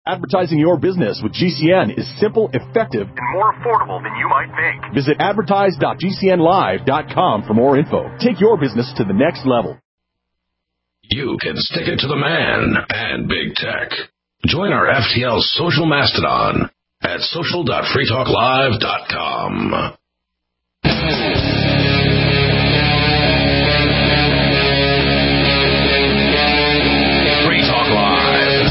Advertising your business with GCN is simple, effective, and more affordable than you might think. Visit advertise.gcnlive.com for more info. Take your business to the next level. You can stick it to the man and big tech. Join our FTL social mastodon at social.freetalklive.com. Free Talk Live.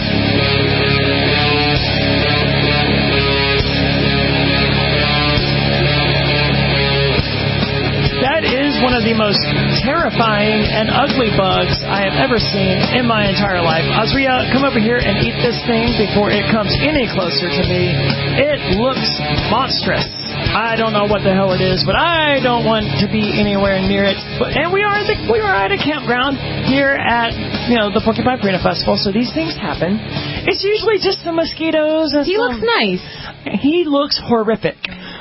That is one of the most terrifying and ugly bugs I have ever seen in my entire life. Azria, come over here and eat this thing before it comes any closer to me. It looks monstrous. I don't know what the hell it is, but I don't want to be anywhere near it. And we are at a campground here at the Porcupine Freedom Festival, so these things happen. It's usually just the mosquitoes. And he looks nice. He looks horrific.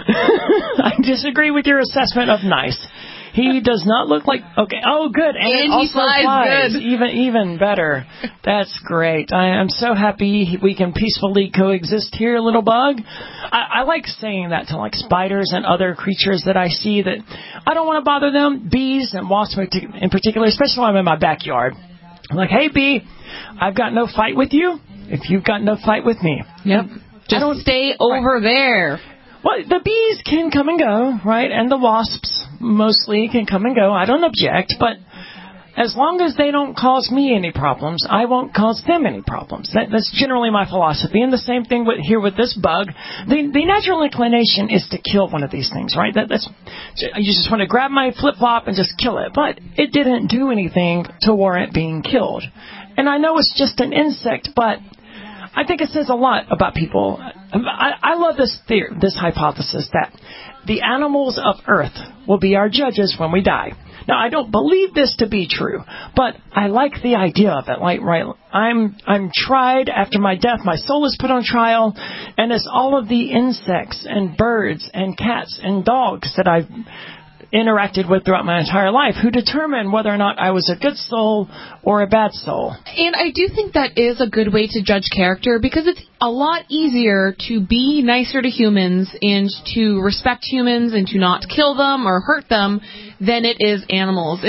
I disagree with your assessment of nice. He does not look like... Okay. Oh, good. And he flies good. Even better. That's great. I am so happy we can peacefully coexist here, little bug. I like saying that to like spiders and other creatures that I see that I don't want to bother them. Bees and wasps in particular, especially when I'm in my backyard. I'm like, hey, bee, I've got no fight with you if you've got no fight with me. Yep. Just stay over there. Well, the bees can come and go, right? And the wasps mostly can come and go. I don't object, but as long as they don't cause me any problems, I won't cause them any problems. That's generally my philosophy. And the same thing here with this bug. The natural inclination is to kill one of these things, right? You just want to grab my flip-flop and just kill it. But it didn't do anything to warrant being killed. And I know it's just an insect, but I think it says a lot about people. I love this hypothesis that the animals of Earth will be our judges when we die. Now, I don't believe this to be true, but I like the idea of it. Like, right, I'm tried after my death. My soul is put on trial, and it's all of the insects and birds and cats and dogs that I've interacted with throughout my entire life who determine whether or not I was a good soul or a bad soul. And I do think that is a good way to judge character because it's a lot easier to be nicer to humans and to respect humans and to not kill them or hurt them than it is animals.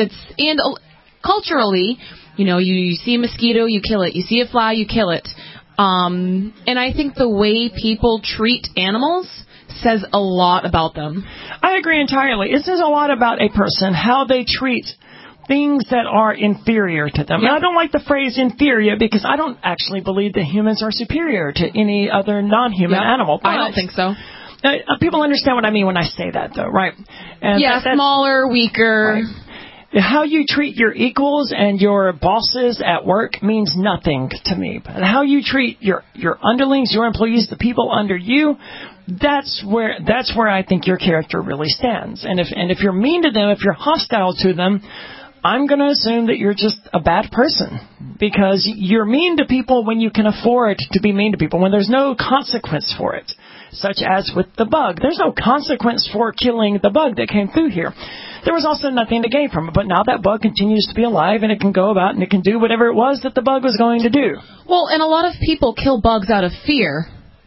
Culturally, you see a mosquito, you kill it. You see a fly, you kill it. And I think the way people treat animals says a lot about them. I agree entirely. It says a lot about a person, how they treat things that are inferior to them. Yep. And I don't like the phrase inferior because I don't actually believe that humans are superior to any other non-human animal. I don't think so. People understand what I mean when I say that, though, right? And that's smaller, weaker. Right. How you treat your equals and your bosses at work means nothing to me. But how you treat your underlings, your employees, the people under you, that's where I think your character really stands. And if you're mean to them, if you're hostile to them, I'm going to assume that you're just a bad person because you're mean to people when you can afford to be mean to people, when there's no consequence for it, such as with the bug. There's no consequence for killing the bug that came through here. There was also nothing to gain from it, but now that bug continues to be alive and it can go about and it can do whatever it was that the bug was going to do. Well, and a lot of people kill bugs out of fear.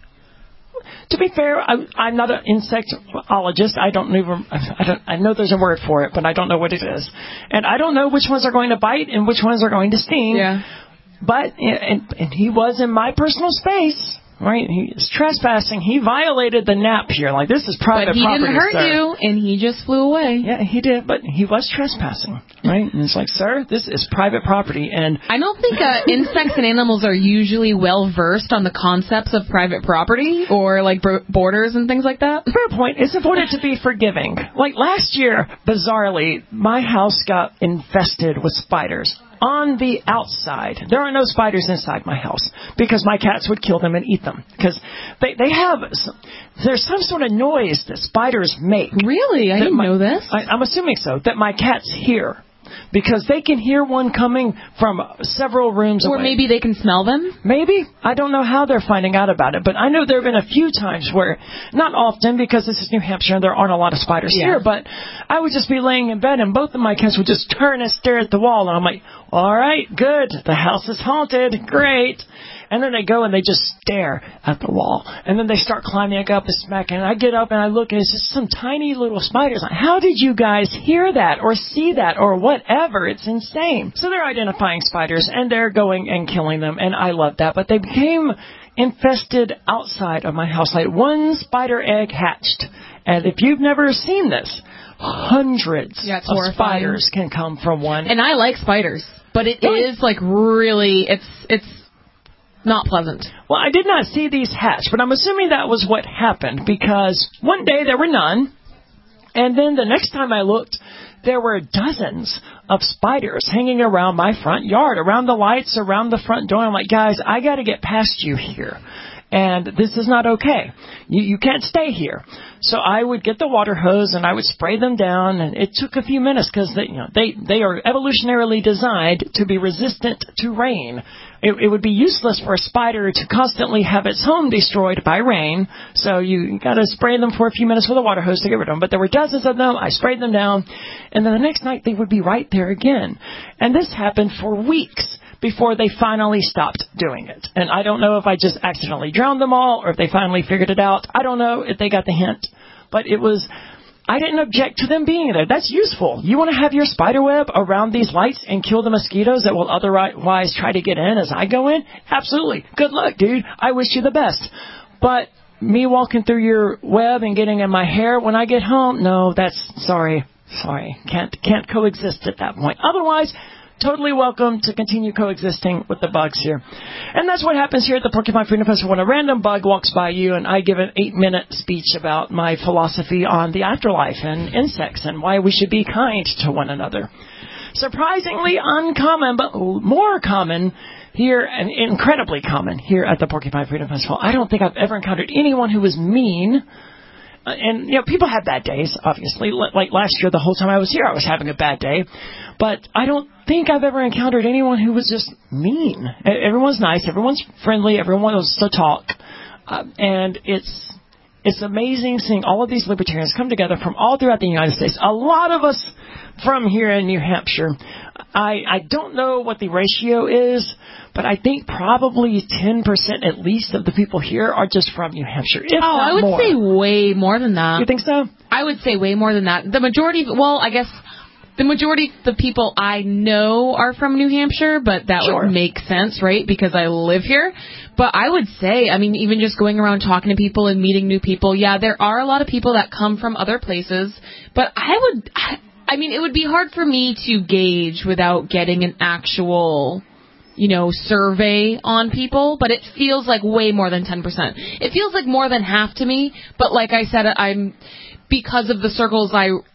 To be fair, I'm not an insectologist. I know there's a word for it, but I don't know what it is. And I don't know which ones are going to bite and which ones are going to sting. Yeah. But, and he was in my personal space. Right, he is trespassing. He violated the nap here. Like, this is private property. But he didn't hurt you, and he just flew away. Yeah, he did, but he was trespassing, right? And it's like, sir, this is private property, and I don't think insects and animals are usually well versed on the concepts of private property or like borders and things like that. Fair point. It's important to be forgiving. Like last year, bizarrely, my house got infested with spiders. On the outside. There are no spiders inside my house because my cats would kill them and eat them. Because there's some sort of noise that spiders make. Really? I didn't know this. I'm assuming so. That my cats hear. Because they can hear one coming from several rooms away. Or maybe they can smell them? Maybe. I don't know how they're finding out about it. But I know there have been a few times where, not often because this is New Hampshire and there aren't a lot of spiders here, but I would just be laying in bed and both of my cats would just turn and stare at the wall. And I'm like, all right, good. The house is haunted. Great. And then they go and they just stare at the wall. And then they start climbing up and smacking. And I get up and I look and it's just some tiny little spiders. Like, how did you guys hear that or see that or whatever? It's insane. So they're identifying spiders and they're going and killing them. And I love that. But they became infested outside of my house. Like one spider egg hatched. And if you've never seen this, hundreds of spiders can come from one. And I like spiders, but it is like really, it's not pleasant. Well, I did not see these hatch, but I'm assuming that was what happened because one day there were none. And then the next time I looked, there were dozens of spiders hanging around my front yard, around the lights, around the front door. I'm like, guys, I got to get past you here. And this is not okay. You can't stay here. So I would get the water hose and I would spray them down. And it took a few minutes because they are evolutionarily designed to be resistant to rain. It would be useless for a spider to constantly have its home destroyed by rain. So you got to spray them for a few minutes with a water hose to get rid of them. But there were dozens of them. I sprayed them down. And then the next night they would be right there again. And this happened for weeks before they finally stopped doing it. And I don't know if I just accidentally drowned them all or if they finally figured it out. I don't know if they got the hint. But I didn't object to them being there. That's useful. You want to have your spider web around these lights and kill the mosquitoes that will otherwise try to get in as I go in? Absolutely. Good luck, dude. I wish you the best. But me walking through your web and getting in my hair when I get home, no, sorry. Can't coexist at that point. Otherwise, totally welcome to continue coexisting with the bugs here. And that's what happens here at the Porcupine Freedom Festival when a random bug walks by you and I give an 8-minute speech about my philosophy on the afterlife and insects and why we should be kind to one another. Surprisingly uncommon, but more common here, and incredibly common here at the Porcupine Freedom Festival. I don't think I've ever encountered anyone who was mean. And, people have bad days, obviously. Like last year, the whole time I was here, I was having a bad day. But I don't think I've ever encountered anyone who was just mean. Everyone's nice. Everyone's friendly. Everyone wants to talk. And it's amazing seeing all of these libertarians come together from all throughout the United States. A lot of us from here in New Hampshire. I don't know what the ratio is, but I think probably 10% at least of the people here are just from New Hampshire. I would say way more than that. You think so? I would say way more than that. The majority of the people I know are from New Hampshire, but that would make sense, right? Because I live here. But I would say, even just going around talking to people and meeting new people, there are a lot of people that come from other places. But it would be hard for me to gauge without getting an actual, survey on people, but it feels like way more than 10%. It feels like more than half to me, but like I said, because of the circles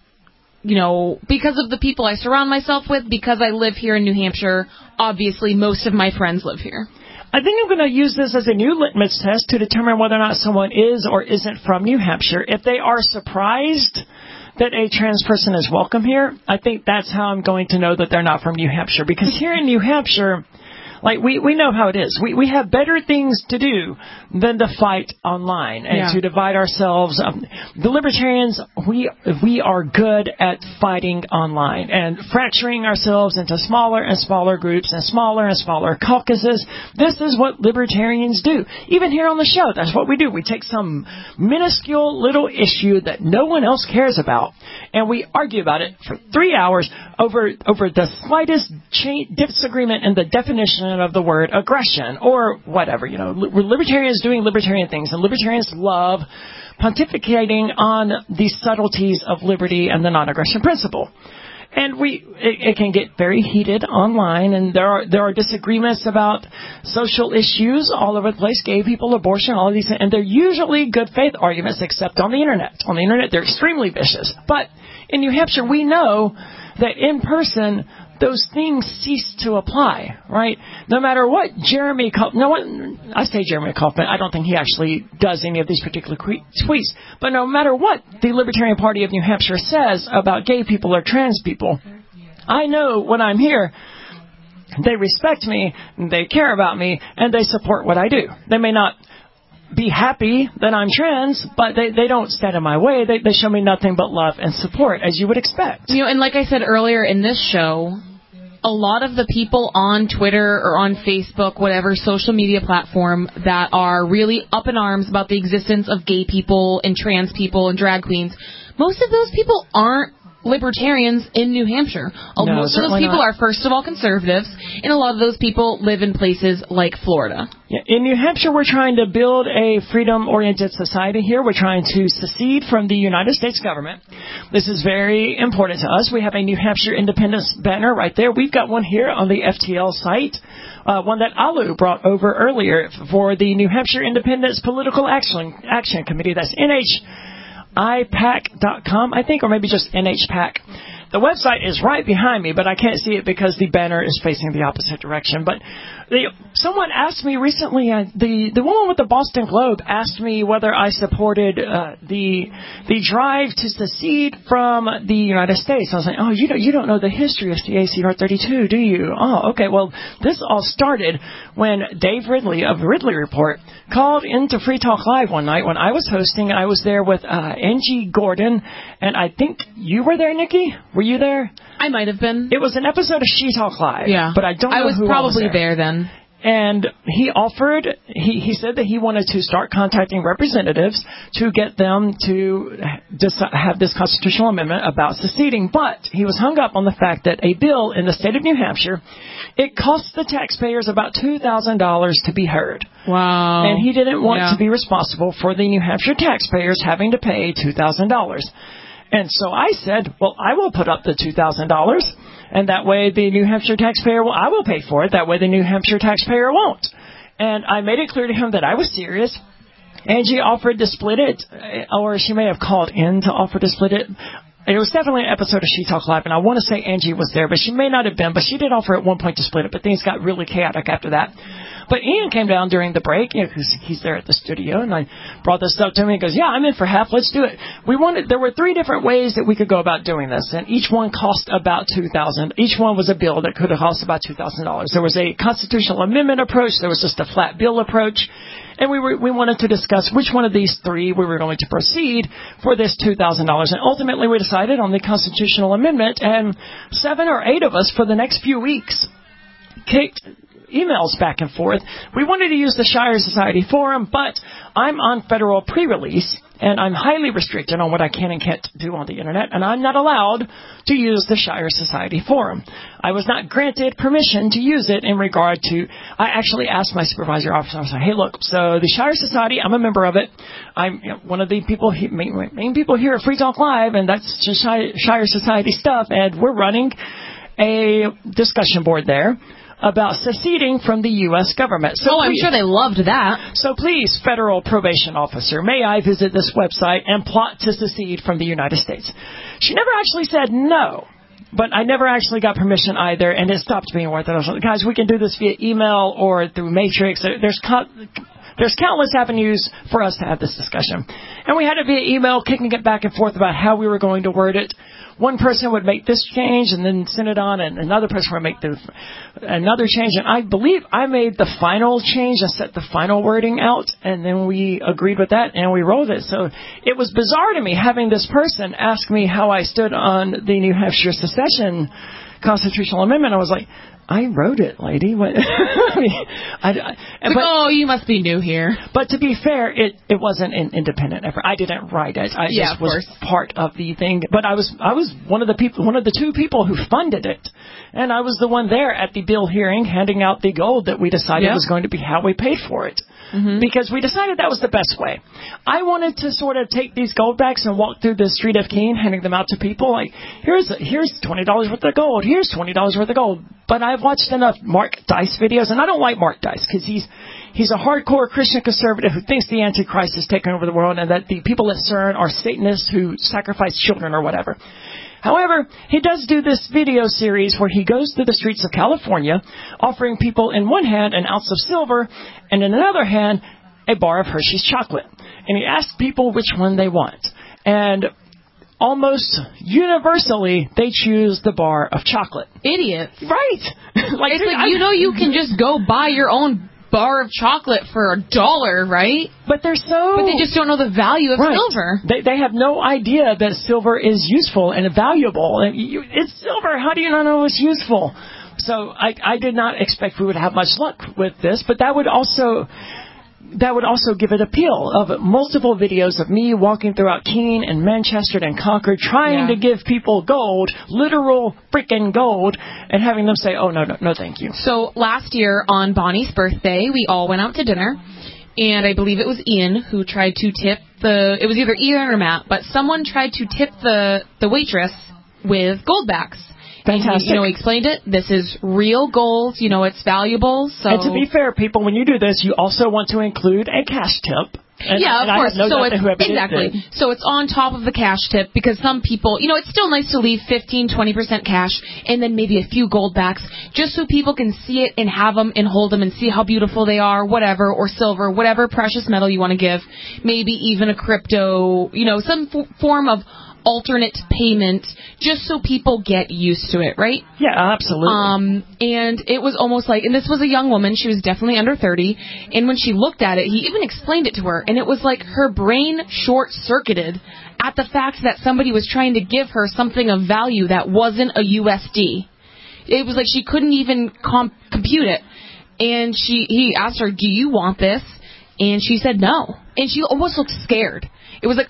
because of the people I surround myself with, because I live here in New Hampshire, obviously most of my friends live here. I think I'm going to use this as a new litmus test to determine whether or not someone is or isn't from New Hampshire. If they are surprised that a trans person is welcome here, I think that's how I'm going to know that they're not from New Hampshire. Because here in New Hampshire, we know how it is. We have better things to do than to fight online and to divide ourselves. The libertarians, we are good at fighting online and fracturing ourselves into smaller and smaller groups and smaller caucuses. This is what libertarians do. Even here on the show, that's what we do. We take some minuscule little issue that no one else cares about, and we argue about it for 3 hours over the slightest disagreement in the definition of the word aggression or whatever. Libertarians doing libertarian things, and libertarians love pontificating on the subtleties of liberty and the non-aggression principle. And it can get very heated online, and there are disagreements about social issues all over the place, gay people, abortion, all of these, and they're usually good faith arguments, except on the internet. On the internet, they're extremely vicious. But in New Hampshire, we know that in person, those things cease to apply, right? No matter what Jeremy Kaufman, I say Jeremy Kaufman, I don't think he actually does any of these particular tweets, but no matter what the Libertarian Party of New Hampshire says about gay people or trans people, I know when I'm here, they respect me, they care about me, and they support what I do. They may not be happy that I'm trans, but they don't stand in my way. They show me nothing but love and support, as you would expect. And like I said earlier in this show, a lot of the people on Twitter or on Facebook, whatever social media platform, that are really up in arms about the existence of gay people and trans people and drag queens, most of those people aren't libertarians in New Hampshire. Most of those people are, first of all, conservatives, and a lot of those people live in places like Florida. Yeah, in New Hampshire, we're trying to build a freedom-oriented society here. We're trying to secede from the United States government. This is very important to us. We have a New Hampshire independence banner right there. We've got one here on the FTL site, one that Alu brought over earlier for the New Hampshire Independence Political Action Committee. That's NHIPAC.com, I think, or maybe just NHPAC. The website is right behind me, but I can't see it because the banner is facing the opposite direction. But someone asked me recently, the woman with the Boston Globe asked me whether I supported the drive to secede from the United States. I was like, oh, you don't know the history of CACR 32, do you? Oh, okay. Well, this all started when Dave Ridley of Ridley Report called into Free Talk Live one night when I was hosting. I was there with Angie Gordon, and I think you were there, Nikki. Were you there? I might have been. It was an episode of She Talk Live. Yeah. But I don't know who I was probably was there then. And he offered, he said that he wanted to start contacting representatives to get them to have this constitutional amendment about seceding. But he was hung up on the fact that a bill in the state of New Hampshire, it costs the taxpayers about $2,000 to be heard. Wow. And he didn't want to be responsible for the New Hampshire taxpayers having to pay $2,000. And so I said, well, I will put up the $2,000, and that way the New Hampshire taxpayer, I will pay for it. That way the New Hampshire taxpayer won't. And I made it clear to him that I was serious. Angie offered to split it, or she may have called in to offer to split it. It was definitely an episode of She Talk Live, and I want to say Angie was there, but she may not have been. But she did offer at one point to split it, but things got really chaotic after that. But Ian came down during the break, because he's there at the studio, and I brought this up to him. He goes, yeah, I'm in for half. Let's do it. There were 3 different ways that we could go about doing this, and each one cost about $2,000. Each one was a bill that could have cost about $2,000. There was a constitutional amendment approach. There was just a flat bill approach. And we wanted to discuss which one of these 3 we were going to proceed for this $2,000. And ultimately we decided on the constitutional amendment, and 7 or 8 of us for the next few weeks kicked emails back and forth. We wanted to use the Shire Society forum, but I'm on federal pre-release, and I'm highly restricted on what I can and can't do on the internet, and I'm not allowed to use the Shire Society forum. I was not granted permission to use it in regard to, I actually asked my supervisor officer, I was like, hey, look, so the Shire Society, I'm a member of it. I'm one of the people, main people here at Free Talk Live, and that's just Shire Society stuff, and we're running a discussion board there about seceding from the U.S. government. So I'm sure they loved that. So please, federal probation officer, may I visit this website and plot to secede from the United States? She never actually said no, but I never actually got permission either, and it stopped being worth it. I was like, guys, we can do this via email or through Matrix. There's countless avenues for us to have this discussion. And we had it via email, kicking it back and forth about how we were going to word it. One person would make this change and then send it on, and another person would make another change. And I believe I made the final change and set the final wording out, and then we agreed with that, and we rolled it. So it was bizarre to me having this person ask me how I stood on the New Hampshire secession constitutional amendment. I was like, I wrote it, lady. What? You must be new here. But to be fair, it wasn't an independent effort. I didn't write it. I just was part of the thing. But I was one of the 2 people who funded it, and I was the one there at the bill hearing, handing out the gold that we decided was going to be how we paid for it. Mm-hmm. Because we decided that was the best way. I wanted to sort of take these gold backs and walk through the street of Keene, handing them out to people. Like, here's $20 worth of gold. Here's $20 worth of gold. But I've watched enough Mark Dice videos, and I don't like Mark Dice because he's a hardcore Christian conservative who thinks the Antichrist is taking over the world and that the people at CERN are Satanists who sacrifice children or whatever. However, he does do this video series where he goes through the streets of California, offering people in one hand an ounce of silver, and in another hand a bar of Hershey's chocolate. And he asks people which one they want. And almost universally, they choose the bar of chocolate. Idiots. Right. It's you can just go buy your own bar of chocolate for $1, right? But they just don't know the value of silver. They have no idea that silver is useful and valuable. And it's silver. How do you not know it's useful? So I did not expect we would have much luck with this, but that would also give it appeal of multiple videos of me walking throughout Keene and Manchester and Concord trying to give people gold, literal freaking gold, and having them say, oh, no, thank you. So last year on Bonnie's birthday, we all went out to dinner, and I believe it was Ian who tried to tip it was either Ian or Matt, but someone tried to tip the waitress with goldbacks. Fantastic. And he explained it. This is real gold. It's valuable. So. And to be fair, people, when you do this, you also want to include a cash tip. And, of course. Exactly. So it's on top of the cash tip because some people, it's still nice to leave 15-20% cash and then maybe a few gold backs just so people can see it and have them and hold them and see how beautiful they are, whatever, or silver, whatever precious metal you want to give. Maybe even a crypto, some form of alternate payment just so people get used to it, right? Yeah, absolutely. And it was almost like, and this was a young woman, she was definitely under 30, and when she looked at it, he even explained it to her, and it was like her brain short-circuited at the fact that somebody was trying to give her something of value that wasn't a USD. It was like she couldn't even compute it. And he asked her, do you want this? And she said no. And she almost looked scared. It was like,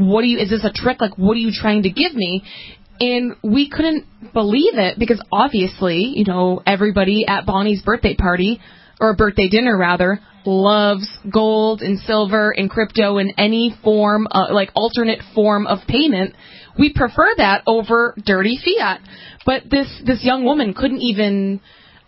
is this a trick? Like, what are you trying to give me? And we couldn't believe it because obviously, everybody at Bonnie's birthday party, or birthday dinner rather, loves gold and silver and crypto in any form, alternate form of payment. We prefer that over dirty fiat. But this young woman couldn't even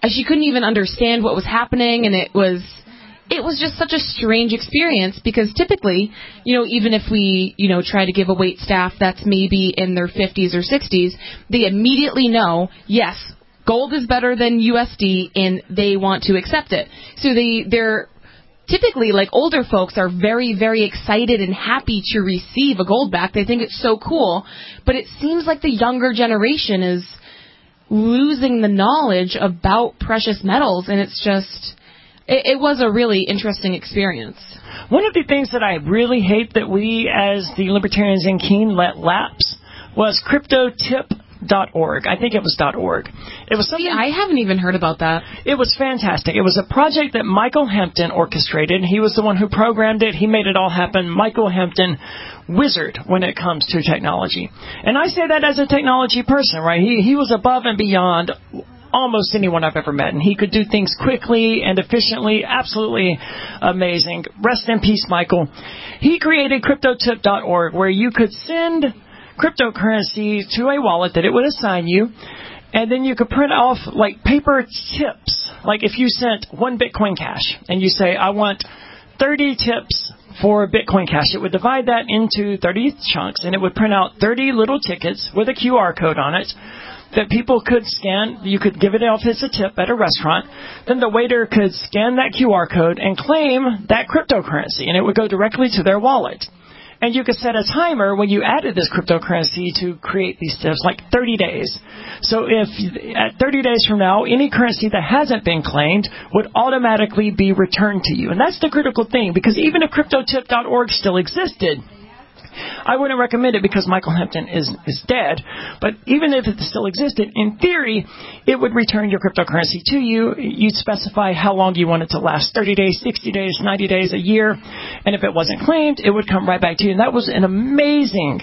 understand what was happening, and it was just such a strange experience because typically, even if we, try to give a wait staff that's maybe in their 50s or 60s, they immediately know, yes, gold is better than USD, and they want to accept it. So they're typically, like older folks, are very, very excited and happy to receive a gold back. They think it's so cool. But it seems like the younger generation is losing the knowledge about precious metals, and it's just... It was a really interesting experience. One of the things that I really hate that we, as the libertarians in Keene, let lapse was CryptoTip.org. I think it was .org. It was something. I haven't even heard about that. It was fantastic. It was a project that Michael Hampton orchestrated. He was the one who programmed it. He made it all happen. Michael Hampton, wizard when it comes to technology. And I say that as a technology person, right? He was above and beyond almost anyone I've ever met, and he could do things quickly and efficiently. Absolutely amazing. Rest in peace, Michael. He created CryptoTip.org, where you could send cryptocurrency to a wallet that it would assign you, and then you could print off like paper tips. Like if you sent 1 Bitcoin Cash and you say, I want 30 tips for Bitcoin Cash, it would divide that into 30 chunks, and it would print out 30 little tickets with a QR code on it that people could scan. You could give it off as a tip at a restaurant. Then the waiter could scan that QR code and claim that cryptocurrency, and it would go directly to their wallet. And you could set a timer when you added this cryptocurrency to create these tips, like 30 days. So if at 30 days from now, any currency that hasn't been claimed would automatically be returned to you. And that's the critical thing, because even if CryptoTip.org still existed, I wouldn't recommend it because Michael Hampton is dead. But even if it still existed, in theory, it would return your cryptocurrency to you. You'd specify how long you want it to last, 30 days, 60 days, 90 days, a year. And if it wasn't claimed, it would come right back to you. And that was an amazing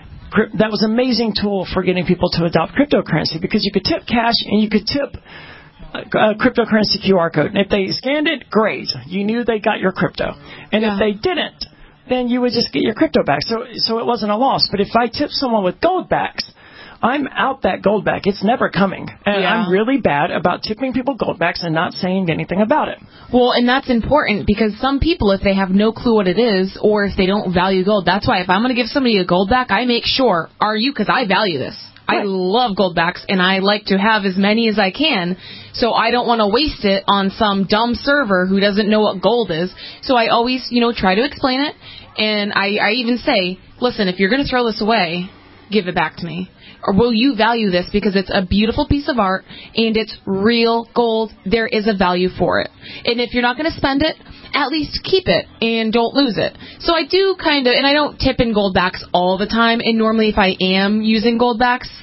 tool for getting people to adopt cryptocurrency, because you could tip cash and you could tip a cryptocurrency QR code. And if they scanned it, great. You knew they got your crypto. And if they didn't, then you would just get your crypto back. So it wasn't a loss. But if I tip someone with gold backs, I'm out that gold back. It's never coming. And I'm really bad about tipping people gold backs and not saying anything about it. Well, and that's important because some people, if they have no clue what it is, or if they don't value gold, that's why if I'm going to give somebody a gold back, I make sure, are you? Because I value this. Right. I love gold backs, and I like to have as many as I can, so I don't want to waste it on some dumb server who doesn't know what gold is. So I always, try to explain it, and I even say, listen, if you're going to throw this away, give it back to me. Or will you value this because it's a beautiful piece of art and it's real gold? There is a value for it. And if you're not going to spend it, at least keep it and don't lose it. So I do kind of, and I don't tip in gold backs all the time. And normally if I am using gold backs,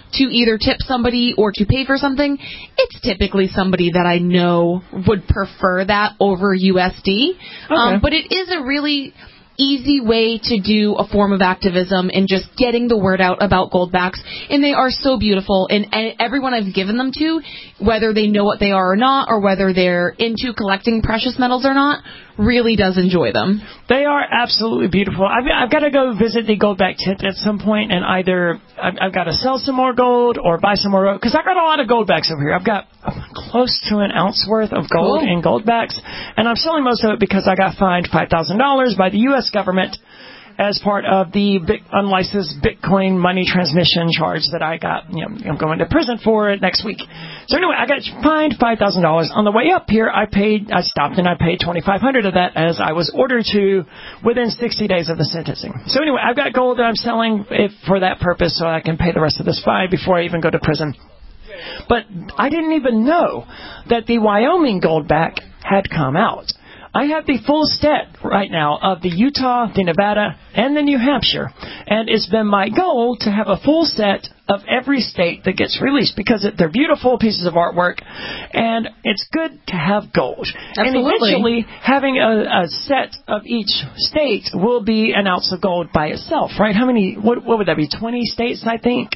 to either tip somebody or to pay for something, it's typically somebody that I know would prefer that over USD. Okay. But it is a really easy way to do a form of activism and just getting the word out about goldbacks. And they are so beautiful. And everyone I've given them to, whether they know what they are or not, or whether they're into collecting precious metals or not, really does enjoy them. They are absolutely beautiful. I've got to go visit the Goldback tent at some point, and either I've got to sell some more gold or buy some more gold, because I've got a lot of goldbacks over here. I've got close to an ounce worth of gold in goldbacks, and I'm selling most of it because I got fined $5,000 by the U.S. government as part of the unlicensed Bitcoin money transmission charge that I got. I'm going to prison for it next week. So anyway, I got fined $5,000. On the way up here, I stopped and I paid $2,500 of that, as I was ordered to within 60 days of the sentencing. So anyway, I've got gold that I'm selling for that purpose, so I can pay the rest of this fine before I even go to prison. But I didn't even know that the Wyoming Goldback had come out. I have the full set right now of the Utah, the Nevada, and the New Hampshire. And it's been my goal to have a full set of every state that gets released, because they're beautiful pieces of artwork, and it's good to have gold. Absolutely. And eventually, having a set of each state will be an ounce of gold by itself, right? What would that be, 20 states, I think?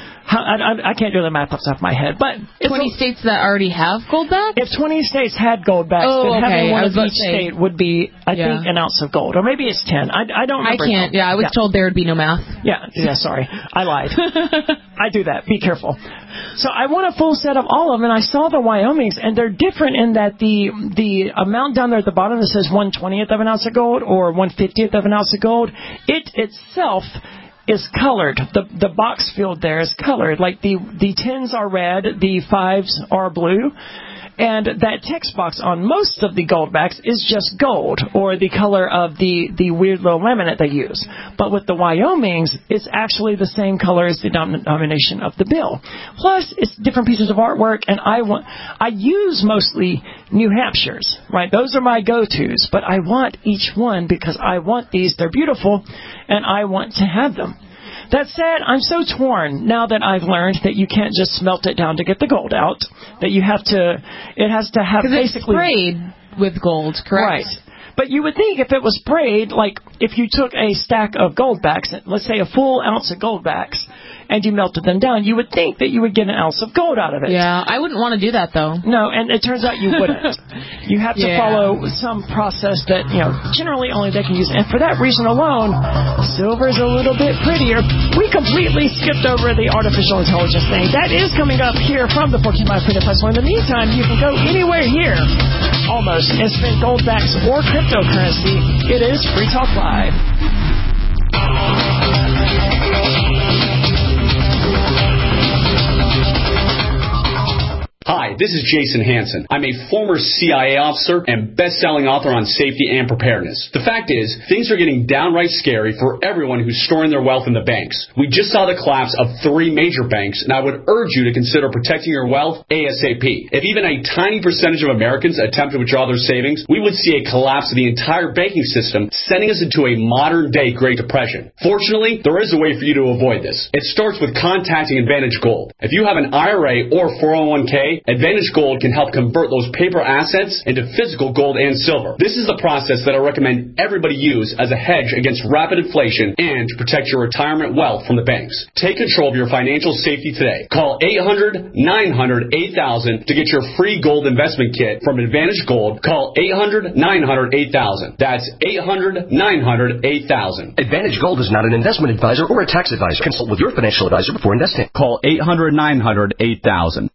I can't do the math off the top of my head, but 20 states that already have goldbacks? If 20 states had goldbacks, then having one of each state would be, I think, an ounce of gold. Or maybe it's 10. I don't remember. I can't. Yeah, I was told there would be no math. Yeah, sorry. I lied. I do that. Be careful. So I want a full set of all of them, and I saw the Wyomings, and they're different in that the amount down there at the bottom that says 1/20th of an ounce of gold or 1/50th of an ounce of gold, it itself is colored. The box field there is colored. Like the 10s are red, the 5s are blue, and that text box on most of the goldbacks is just gold, or the color of the weird little laminate they use. But with the Wyomings, it's actually the same color as the denomination of the bill. Plus, it's different pieces of artwork, and I use mostly New Hampshires, right? Those are my go-tos, but I want each one because I want these. They're beautiful, and I want to have them. That said, I'm so torn now that I've learned that you can't just smelt it down to get the gold out, that it has to have basically... Because it's sprayed with gold, correct? Right. But you would think if it was sprayed, like if you took a stack of goldbacks, let's say a full ounce of goldbacks, and you melted them down, you would think that you would get an ounce of gold out of it. Yeah, I wouldn't want to do that, though. No, and it turns out you wouldn't. You have to follow some process that, generally only they can use. And for that reason alone, silver is a little bit prettier. We completely skipped over the artificial intelligence thing. That is coming up here from the 14 Mile Freedom Festival. In the meantime, you can go anywhere here, almost, and spend goldbacks or cryptocurrency. It is Free Talk Live. Hi, this is Jason Hansen. I'm a former CIA officer and best-selling author on safety and preparedness. The fact is, things are getting downright scary for everyone who's storing their wealth in the banks. We just saw the collapse of 3 major banks, and I would urge you to consider protecting your wealth ASAP. If even a tiny percentage of Americans attempt to withdraw their savings, we would see a collapse of the entire banking system, sending us into a modern-day Great Depression. Fortunately, there is a way for you to avoid this. It starts with contacting Advantage Gold. If you have an IRA or 401k, Advantage Gold can help convert those paper assets into physical gold and silver. This is the process that I recommend everybody use as a hedge against rapid inflation and to protect your retirement wealth from the banks. Take control of your financial safety today. Call 800-900-8000 to get your free gold investment kit from Advantage Gold. Call 800-900-8000. That's 800-900-8000. Advantage Gold is not an investment advisor or a tax advisor. Consult with your financial advisor before investing. Call 800-900-8000.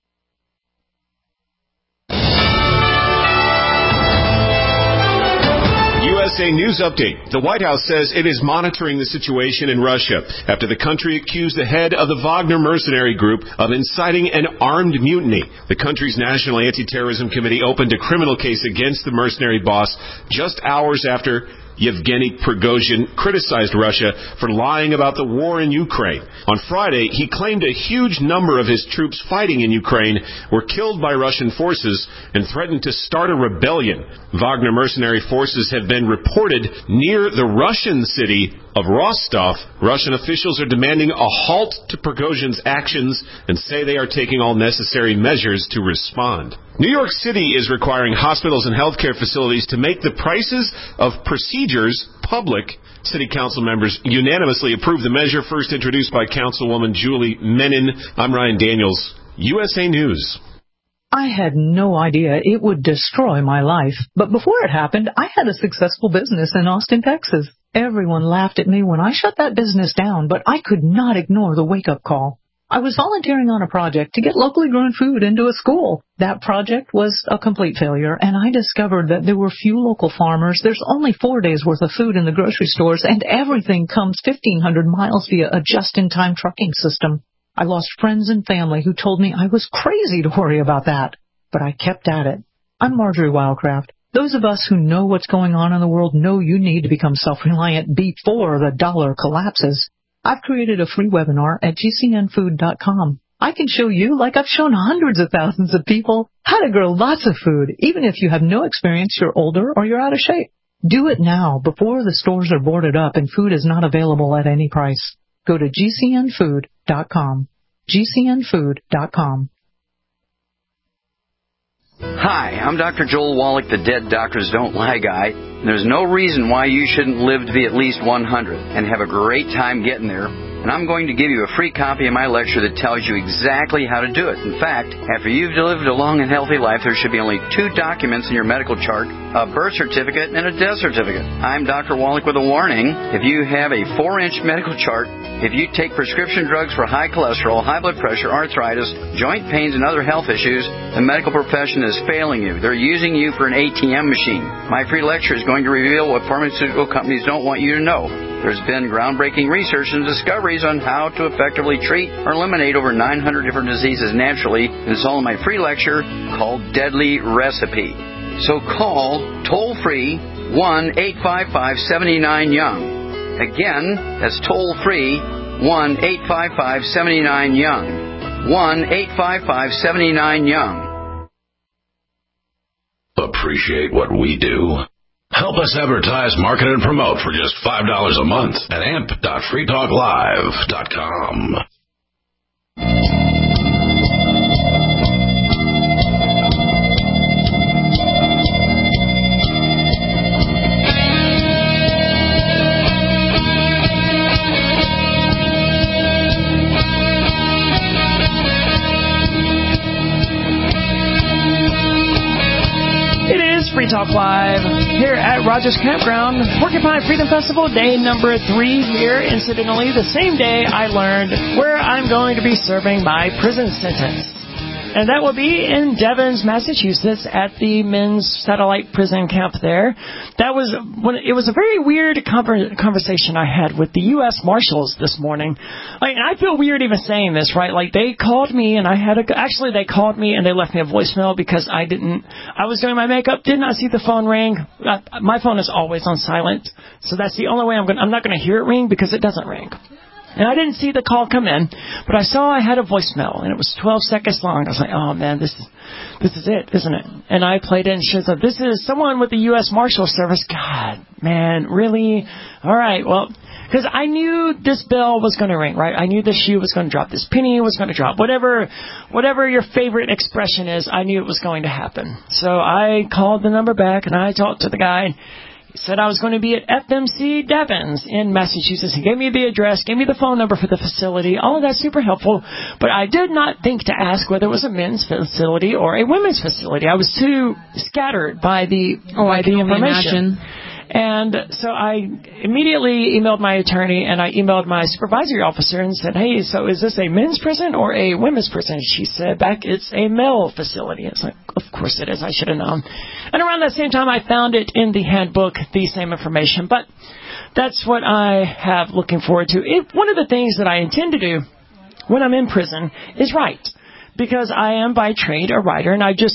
USA News Update. The White House says it is monitoring the situation in Russia after the country accused the head of the Wagner mercenary group of inciting an armed mutiny. The country's National Anti-Terrorism Committee opened a criminal case against the mercenary boss just hours after Yevgeny Prigozhin criticized Russia for lying about the war in Ukraine. On Friday, he claimed a huge number of his troops fighting in Ukraine were killed by Russian forces and threatened to start a rebellion. Wagner mercenary forces have been reported near the Russian city of Rostov. Russian officials are demanding a halt to Prigozhin's actions and say they are taking all necessary measures to respond. New York City is requiring hospitals and healthcare facilities to make the prices of procedures public. City council members unanimously approved the measure, first introduced by Councilwoman Julie Menin. I'm Ryan Daniels, USA News. I had no idea it would destroy my life. But before it happened, I had a successful business in Austin, Texas. Everyone laughed at me when I shut that business down, but I could not ignore the wake-up call. I was volunteering on a project to get locally grown food into a school. That project was a complete failure, and I discovered that there were few local farmers. There's only 4 days' worth of food in the grocery stores, and everything comes 1,500 miles via a just-in-time trucking system. I lost friends and family who told me I was crazy to worry about that, but I kept at it. I'm Marjorie Wildcraft. Those of us who know what's going on in the world know you need to become self-reliant before the dollar collapses. I've created a free webinar at gcnfood.com. I can show you, like I've shown hundreds of thousands of people, how to grow lots of food, even if you have no experience, you're older, or you're out of shape. Do it now, before the stores are boarded up and food is not available at any price. Go to gcnfood.com. gcnfood.com. Hi, I'm Dr. Joel Wallach, the Dead Doctors Don't Lie guy. There's no reason why you shouldn't live to be at least 100 and have a great time getting there. And I'm going to give you a free copy of my lecture that tells you exactly how to do it. In fact, after you've lived a long and healthy life, there should be only 2 documents in your medical chart, a birth certificate and a death certificate. I'm Dr. Wallach with a warning. If you have a 4-inch medical chart, if you take prescription drugs for high cholesterol, high blood pressure, arthritis, joint pains, and other health issues, the medical profession is failing you. They're using you for an ATM machine. My free lecture is going to reveal what pharmaceutical companies don't want you to know. There's been groundbreaking research and discoveries on how to effectively treat or eliminate over 900 different diseases naturally, and it's all in my free lecture called Deadly Recipe. So call toll-free 1-855-79-YOUNG. Again, that's toll-free 1-855-79-YOUNG. 1-855-79-YOUNG. Appreciate what we do? Help us advertise, market, and promote for just $5 a month at amp.freetalklive.com. Free Talk Live here at Rogers Campground, Porcupine Freedom Festival, day number 3 here. Incidentally, the same day I learned where I'm going to be serving my prison sentence. And that will be in Devens, Massachusetts, at the men's satellite prison camp there. It was a very weird conversation I had with the U.S. Marshals this morning. I feel weird even saying this, right? Like, they called me, and they called me, and they left me a voicemail because I was doing my makeup, did not see the phone ring. My phone is always on silent, so that's the only way I'm not going to hear it ring because it doesn't ring. And I didn't see the call come in, but I saw I had a voicemail, and it was 12 seconds long. I was like, oh, man, this is it, isn't it? And I played it, and she was like, this is someone with the U.S. Marshal Service. God, man, really? All right, well, because I knew this bell was going to ring, right? I knew the shoe was going to drop. This penny was going to drop. Whatever your favorite expression is, I knew it was going to happen. So I called the number back, and I talked to the guy. He said I was going to be at FMC Devens in Massachusetts. He gave me the address, gave me the phone number for the facility. All of that's super helpful. But I did not think to ask whether it was a men's facility or a women's facility. I was too scattered by the information. And so I immediately emailed my attorney, and I emailed my supervisory officer and said, hey, so is this a men's prison or a women's prison? She said back, it's a male facility. It's like, of course it is. I should have known. And around that same time, I found it in the handbook, the same information. But that's what I have looking forward to. One of the things that I intend to do when I'm in prison is write, because I am by trade a writer, and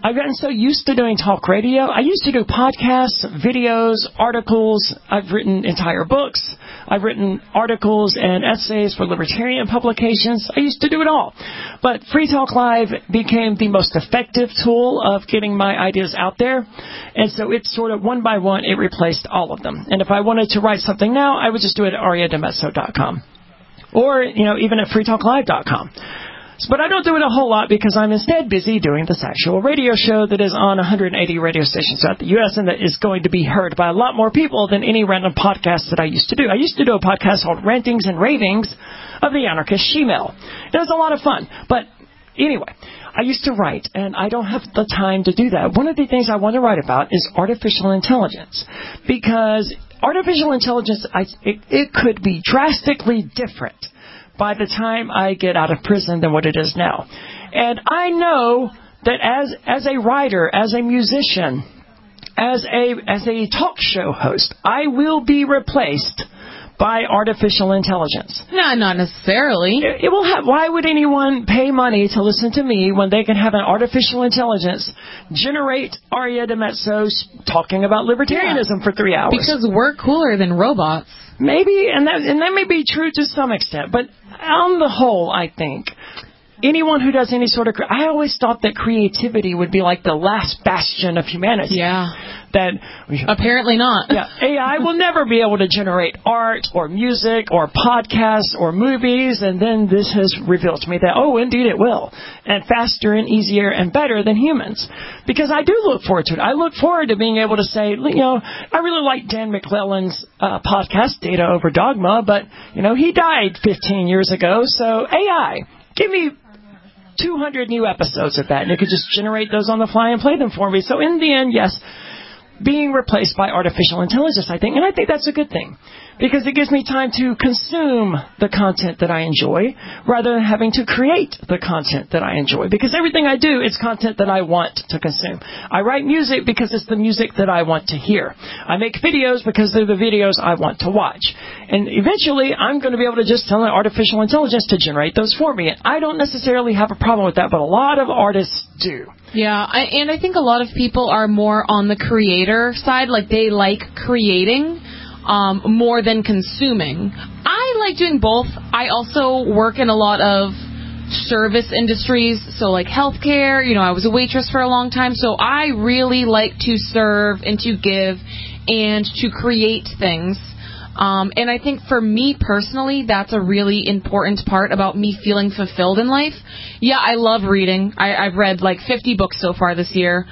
I've gotten so used to doing talk radio. I used to do podcasts, videos, articles. I've written entire books. I've written articles and essays for libertarian publications. I used to do it all. But Free Talk Live became the most effective tool of getting my ideas out there. And so it's sort of one by one, it replaced all of them. And if I wanted to write something now, I would just do it at ariademezzo.com. Or, even at freetalklive.com. But I don't do it a whole lot because I'm instead busy doing this actual radio show that is on 180 radio stations throughout the U.S. and that is going to be heard by a lot more people than any random podcast that I used to do. I used to do a podcast called Rantings and Ravings of the Anarchist She-Mail. It was a lot of fun. But anyway, I used to write, and I don't have the time to do that. One of the things I want to write about is artificial intelligence, because artificial intelligence, it could be drastically different by the time I get out of prison than what it is now. And I know that as a writer, as a musician, as a talk show host, I will be replaced by artificial intelligence. No, not necessarily. It will have. Why would anyone pay money to listen to me when they can have an artificial intelligence generate Aria DiMezzo talking about libertarianism for 3 hours? Because we're cooler than robots. Maybe, and that may be true to some extent, but on the whole, I think anyone who does any sort of... I always thought that creativity would be like the last bastion of humanity. Yeah. That apparently not. Yeah, AI will never be able to generate art or music or podcasts or movies, and then this has revealed to me that, oh, indeed it will, and faster and easier and better than humans. Because I do look forward to it. I look forward to being able to say, I really like Dan McClellan's podcast, Data Over Dogma, but, he died 15 years ago, so AI, give me 200 new episodes of that, and it could just generate those on the fly and play them for me. So in the end, yes, being replaced by artificial intelligence, I think. And I think that's a good thing, because it gives me time to consume the content that I enjoy rather than having to create the content that I enjoy. Because everything I do is content that I want to consume. I write music because it's the music that I want to hear. I make videos because they're the videos I want to watch. And eventually, I'm going to be able to just tell an artificial intelligence to generate those for me. And I don't necessarily have a problem with that, but a lot of artists do. Yeah, and I think a lot of people are more on the creator side, like they like creating more than consuming. I like doing both. I also work in a lot of service industries, so like healthcare. I was a waitress for a long time, so I really like to serve and to give and to create things. And I think for me personally, that's a really important part about me feeling fulfilled in life. Yeah, I love reading. I've read like 50 books so far this year.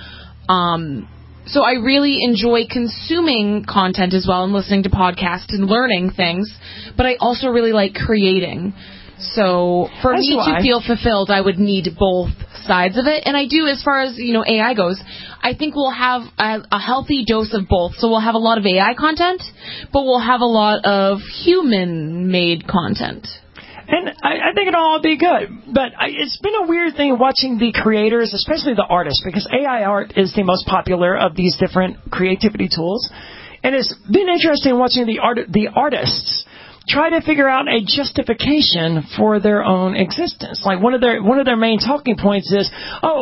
So I really enjoy consuming content as well and listening to podcasts and learning things. But I also really like creating. So for me to feel fulfilled, I would need both sides of it. And I do, as far as, AI goes, I think we'll have a healthy dose of both. So we'll have a lot of AI content, but we'll have a lot of human-made content. And I think it'll all be good. But it's been a weird thing watching the creators, especially the artists, because AI art is the most popular of these different creativity tools. And it's been interesting watching the artists try to figure out a justification for their own existence. Like one of their main talking points is,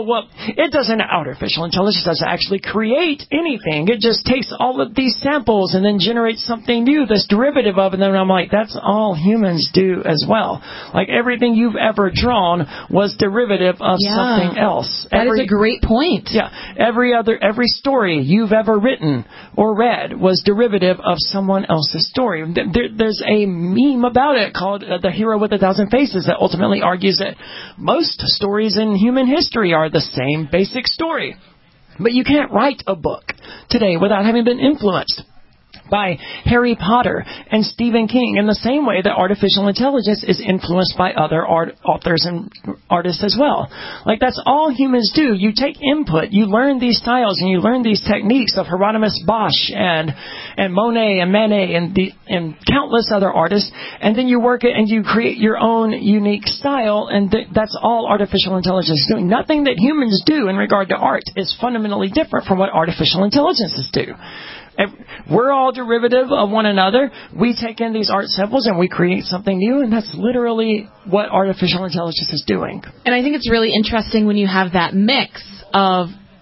artificial intelligence doesn't actually create anything. It just takes all of these samples and then generates something new that's derivative of it. And then I'm like, that's all humans do as well. Like everything you've ever drawn was derivative of something else. That is a great point. Yeah. Every story you've ever written or read was derivative of someone else's story. There's a meme about it called The Hero with a Thousand Faces that ultimately argues that most stories in human history are the same basic story. But you can't write a book today without having been influenced by Harry Potter and Stephen King in the same way that artificial intelligence is influenced by other authors and artists as well. Like, that's all humans do. You take input, you learn these styles, and you learn these techniques of Hieronymus Bosch and Monet and Manet and countless other artists, and then you work it and you create your own unique style, and that's all artificial intelligence is doing. Nothing that humans do in regard to art is fundamentally different from what artificial intelligences do. We're all derivative of one another. We take in these art samples and we create something new, and that's literally what artificial intelligence is doing. And I think it's really interesting when you have that mix of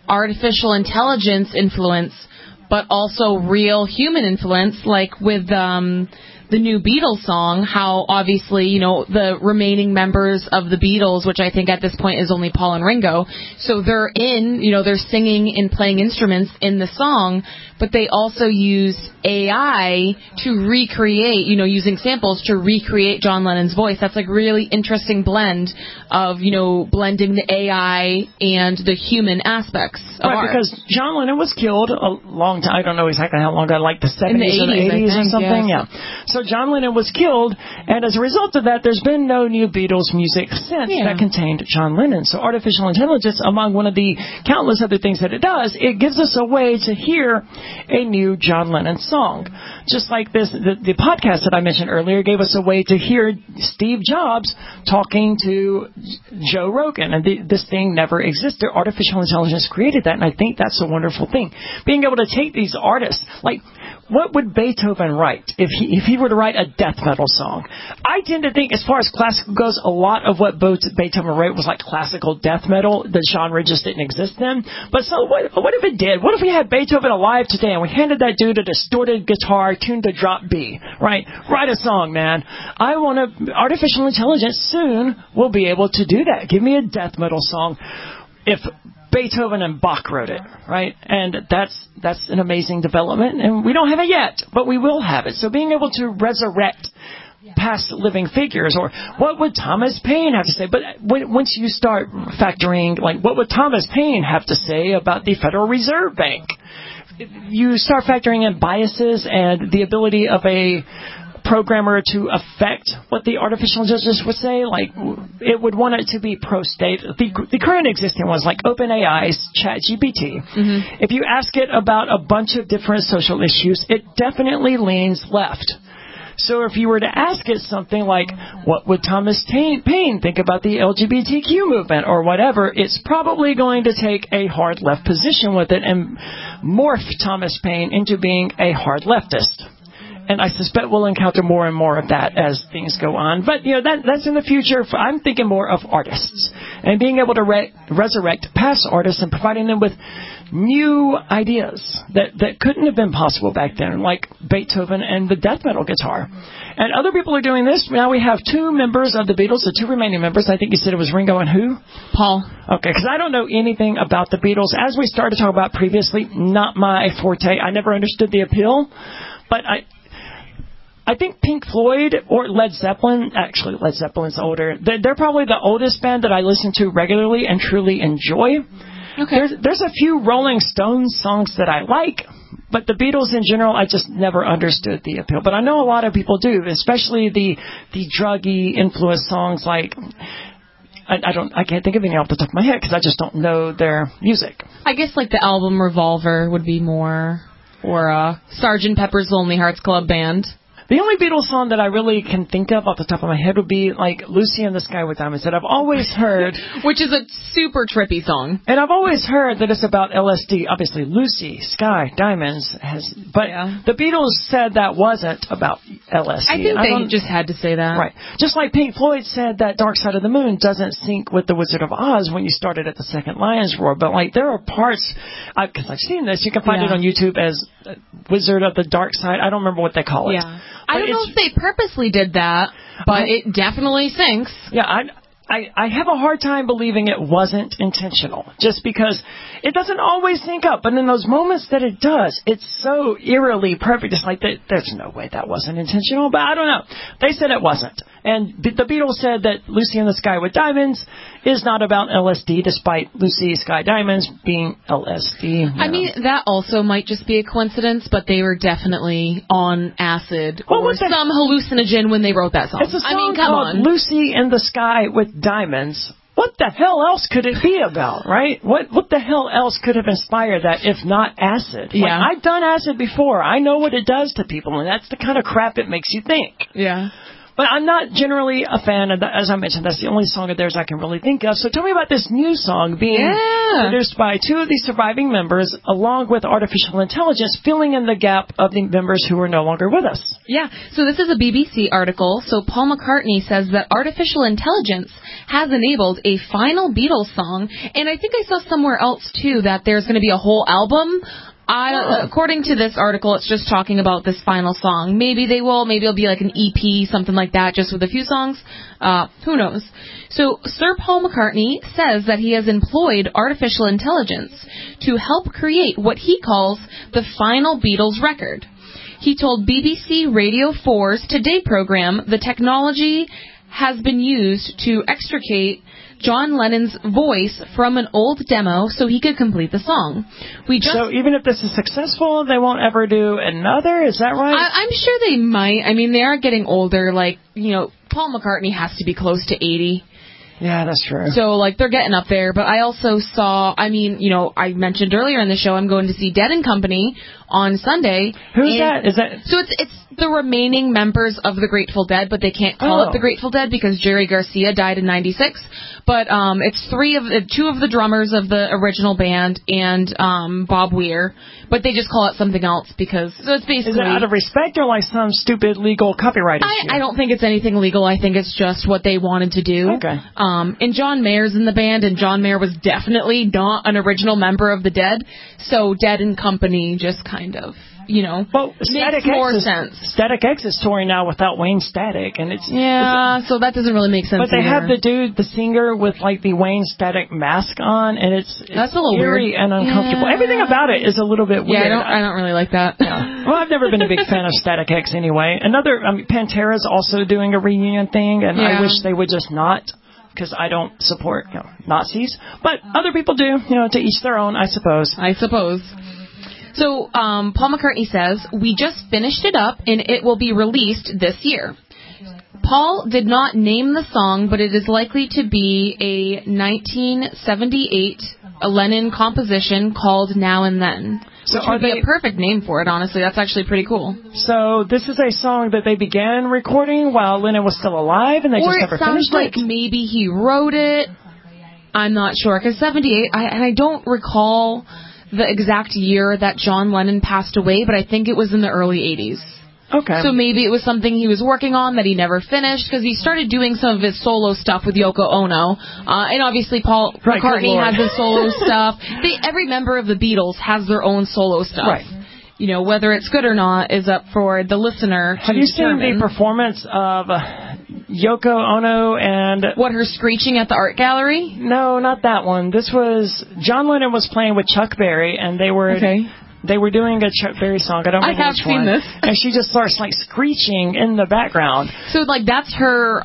artificial intelligence influence, but also real human influence, like with the new Beatles song, how obviously, you know, the remaining members of the Beatles, which I think at this point is only Paul and Ringo, so they're they're singing and playing instruments in the song, but they also use AI to recreate, using samples to recreate John Lennon's voice. That's like really interesting blend of, blending the AI and the human aspects of art. Because John Lennon was killed a long time. I don't know exactly how long ago, like the 70s in the 80s, or the 80s or something. Yes. Yeah. So John Lennon was killed, and as a result of that, there's been no new Beatles music since that contained John Lennon. So artificial intelligence, among one of the countless other things that it does, it gives us a way to hear a new John Lennon song. Just like this, the podcast that I mentioned earlier gave us a way to hear Steve Jobs talking to Joe Rogan, and this thing never existed. Artificial intelligence created that, and I think that's a wonderful thing. Being able to take these artists, like, what would Beethoven write if he were to write a death metal song? I tend to think, as far as classical goes, a lot of what Beethoven wrote was like classical death metal. The genre just didn't exist then. But so what if it did? What if we had Beethoven alive today and we handed that dude a distorted guitar tuned to drop B, right? Write a song, man. Artificial intelligence soon will be able to do that. Give me a death metal song. If Beethoven and Bach wrote it, right? And that's an amazing development, and we don't have it yet, but we will have it. So being able to resurrect past living figures, or what would Thomas Paine have to say? But once you start factoring, like, what would Thomas Paine have to say about the Federal Reserve Bank? You start factoring in biases and the ability of a programmer to affect what the artificial intelligence would say. Like, it would want it to be pro-state. The current existing ones, like OpenAI's ChatGPT, if you ask it about a bunch of different social issues, it definitely leans left. So if you were to ask it something like, what would Thomas Paine think about the LGBTQ movement or whatever, it's probably going to take a hard left position with it and morph Thomas Paine into being a hard leftist. And I suspect we'll encounter more and more of that as things go on. But, that's in the future. I'm thinking more of artists and being able to resurrect past artists and providing them with new ideas that couldn't have been possible back then, like Beethoven and the death metal guitar. And other people are doing this. Now we have two members of the Beatles, the two remaining members. I think you said it was Ringo and who? Paul. Okay, because I don't know anything about the Beatles. As we started to talk about previously, not my forte. I never understood the appeal. But I think Pink Floyd or Led Zeppelin, actually Led Zeppelin's older, they're probably the oldest band that I listen to regularly and truly enjoy. Okay. There's a few Rolling Stones songs that I like, but the Beatles in general, I just never understood the appeal. But I know a lot of people do, especially the druggy influenced songs like, I can't think of any off the top of my head because I just don't know their music. I guess like the album Revolver would be more, or Sgt. Pepper's Lonely Hearts Club Band. The only Beatles song that I really can think of off the top of my head would be like Lucy in the Sky with Diamonds, that I've always heard. Which is a super trippy song. And I've always heard that it's about LSD. Obviously, Lucy, Sky, Diamonds but the Beatles said that wasn't about LSD. I think they just had to say that. Right. Just like Pink Floyd said that Dark Side of the Moon doesn't sync with The Wizard of Oz when you started at the second Lion's Roar. But like there are parts, because I've seen this, you can find it on YouTube as Wizard of the Dark Side. I don't remember what they call it. Yeah. I don't know if they purposely did that, but it definitely syncs. Yeah, I have a hard time believing it wasn't intentional, just because it doesn't always sync up. But in those moments that it does, it's so eerily perfect. It's like, there's no way that wasn't intentional, but I don't know. They said it wasn't. And the Beatles said that Lucy in the Sky with Diamonds is not about LSD, despite Lucy Sky Diamonds being LSD. I mean, that also might just be a coincidence, but they were definitely on acid or some hallucinogen when they wrote that song. It's a song called Lucy in the Sky with Diamonds. What the hell else could it be about, right? What the hell else could have inspired that if not acid? Yeah. Like, I've done acid before. I know what it does to people, and that's the kind of crap it makes you think. Yeah. But I'm not generally a fan of that. As I mentioned, that's the only song of theirs I can really think of. So tell me about this new song being produced by two of the surviving members, along with artificial intelligence, filling in the gap of the members who are no longer with us. Yeah, so this is a BBC article. So Paul McCartney says that artificial intelligence has enabled a final Beatles song, and I think I saw somewhere else, too, that there's going to be a whole album. According to this article, it's just talking about this final song. Maybe they will. Maybe it'll be like an EP, something like that, just with a few songs. Who knows? So Sir Paul McCartney says that he has employed artificial intelligence to help create what he calls the final Beatles record. He told BBC Radio 4's Today program the technology has been used to extricate John Lennon's voice from an old demo so he could complete the song. So even if this is successful, they won't ever do another? Is that right? I'm sure they might. I mean, they are getting older. Like, Paul McCartney has to be close to 80. Yeah, that's true. So, they're getting up there. But I also saw, I mentioned earlier in the show, I'm going to see Dead & Company on Sunday. Who's that? Is that? So it's the remaining members of the Grateful Dead, but they can't call it the Grateful Dead because Jerry Garcia died in 96. But it's two of the drummers of the original band and Bob Weir. But they just call it something else because it's basically... Is it out of respect or like some stupid legal copyright issue? I don't think it's anything legal. I think it's just what they wanted to do. Okay. And John Mayer's in the band, and John Mayer was definitely not an original member of the Dead. So Dead & Company just kind of, makes more sense. Static X is touring now without Wayne Static, and so that doesn't really make sense. But they have the singer with like the Wayne Static mask on, and it's that's a little eerie weird and uncomfortable. Everything about it is a little bit weird. Yeah, I don't really like that. Yeah. Well, I've never been a big fan of Static X anyway. Pantera's also doing a reunion thing, and I wish they would just not. Because I don't support Nazis, but other people do. To each their own, I suppose. So Paul McCartney says, "We just finished it up, and it will be released this year." Paul did not name the song, but it is likely to be a 1978 Lennon composition called Now and Then. So which would be a perfect name for it, honestly. That's actually pretty cool. So this is a song that they began recording while Lennon was still alive, and they just never finished it? Or it sounds like maybe he wrote it. I'm not sure, because 78, I don't recall the exact year that John Lennon passed away, but I think it was in the early 80s. Okay. So maybe it was something he was working on that he never finished, because he started doing some of his solo stuff with Yoko Ono. And obviously Paul McCartney has his solo stuff. Every member of the Beatles has their own solo stuff. Right. Whether it's good or not is up for the listener to Have you seen the performance of Yoko Ono and... What, her screeching at the art gallery? No, not that one. This was... John Lennon was playing with Chuck Berry, and they were... Okay. They were doing a Chuck Berry song. I don't remember which one. I have seen this. And she just starts, screeching in the background. So, that's her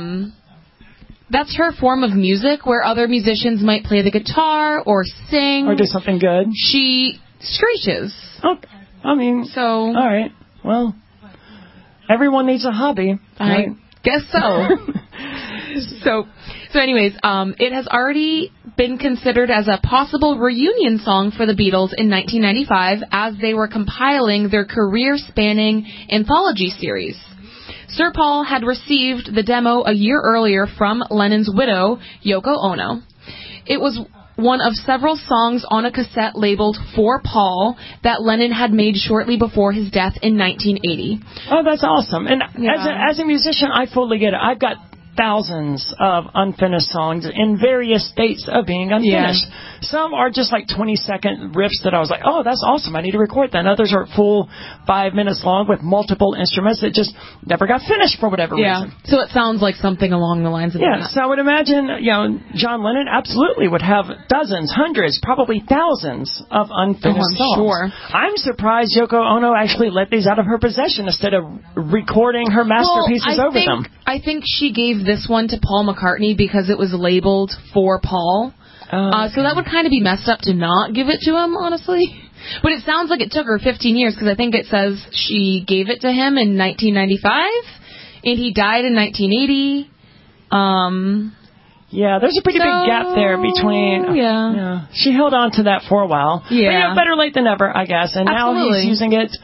form of music, where other musicians might play the guitar or sing. Or do something good. She screeches. Okay. All right. Well, everyone needs a hobby. I guess so. So anyways, it has already been considered as a possible reunion song for the Beatles in 1995 as they were compiling their career-spanning anthology series. Sir Paul had received the demo a year earlier from Lennon's widow, Yoko Ono. It was one of several songs on a cassette labeled For Paul that Lennon had made shortly before his death in 1980. Oh, that's awesome. And as a musician, I fully get it. I've got thousands of unfinished songs in various states of being unfinished. Yeah. Some are just 20-second riffs that I was like, oh, that's awesome, I need to record that. And others are full 5 minutes long with multiple instruments that just never got finished for whatever reason. So it sounds like something along the lines of that. So I would imagine, John Lennon absolutely would have dozens, hundreds, probably thousands of unfinished songs. Sure. I'm surprised Yoko Ono actually let these out of her possession instead of recording her masterpieces over them. I think she gave this one to Paul McCartney because it was labeled For Paul. So that would kind of be messed up to not give it to him, honestly. But it sounds like it took her 15 years because I think it says she gave it to him in 1995 and he died in 1980. Yeah, there's a pretty big gap there between... Yeah. She held on to that for a while. Yeah. But better late than never, I guess. And now he's using it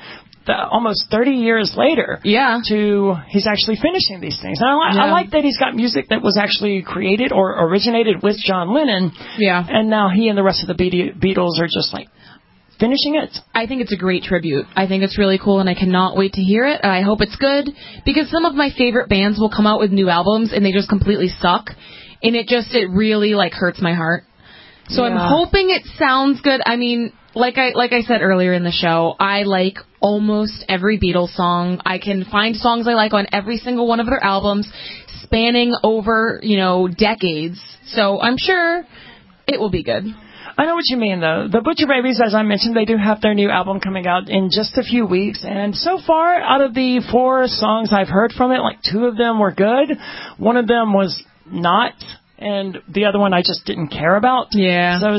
almost 30 years later. Yeah. He's actually finishing these things. And I like that he's got music that was actually created or originated with John Lennon. Yeah. And now he and the rest of the Beatles are just like finishing it. I think it's a great tribute. I think it's really cool, and I cannot wait to hear it. I hope it's good, because some of my favorite bands will come out with new albums and they just completely suck, and it really like hurts my heart. So I'm hoping it sounds good. I mean, like I said earlier in the show, I like almost every Beatles song. I can find songs I like on every single one of their albums, spanning over, decades. So I'm sure it will be good. I know what you mean, though. The Butcher Babies, as I mentioned, they do have their new album coming out in just a few weeks. And so far, out of the 4 songs I've heard from it, like 2 of them were good. One of them was not. And the other one I just didn't care about. Yeah. So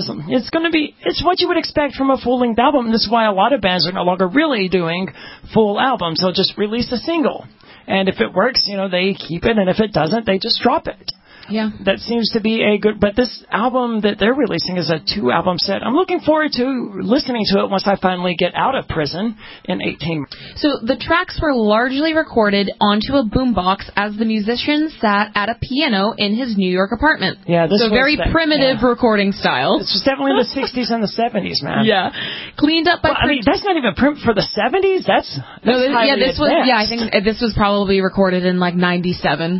it's what you would expect from a full-length album. This is why a lot of bands are no longer really doing full albums. They'll just release a single. And if it works, they keep it. And if it doesn't, they just drop it. Yeah. That seems to be a good... But this album that they're releasing is a 2-album set. I'm looking forward to listening to it once I finally get out of prison in 18 months. So the tracks were largely recorded onto a boombox as the musician sat at a piano in his New York apartment. Yeah, this was very primitive recording style. It's definitely the 60s and the 70s, man. Yeah. Cleaned up by... that's not even for the 70s. That's this was... Yeah, I think this was probably recorded in like 97.